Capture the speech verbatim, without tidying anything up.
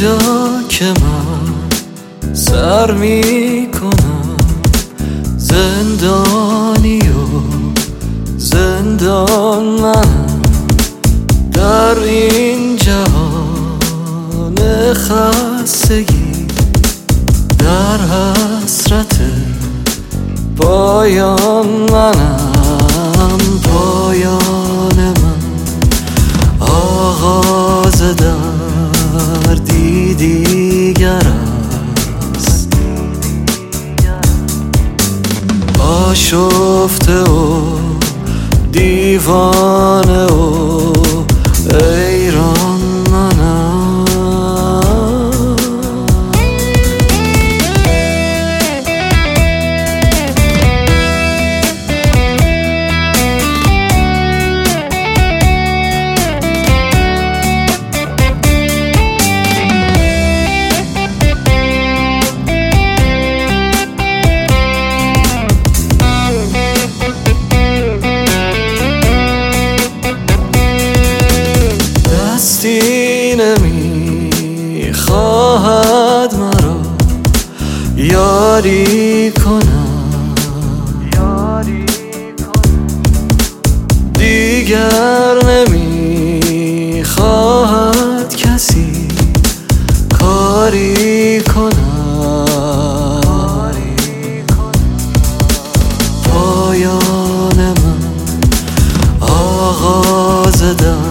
اینجا که من سر می کنم زندانی و زندان منم در این جهان خستگی، در حسرت پایان منم. پایان من آغاز دردی دیگر است، آشفته و دیوانه و حیران منم. دستی نمی خواهد مرا یاری کنم، دیگر نمی خواهد کسی کاری کنم. پایان من آغاز دردی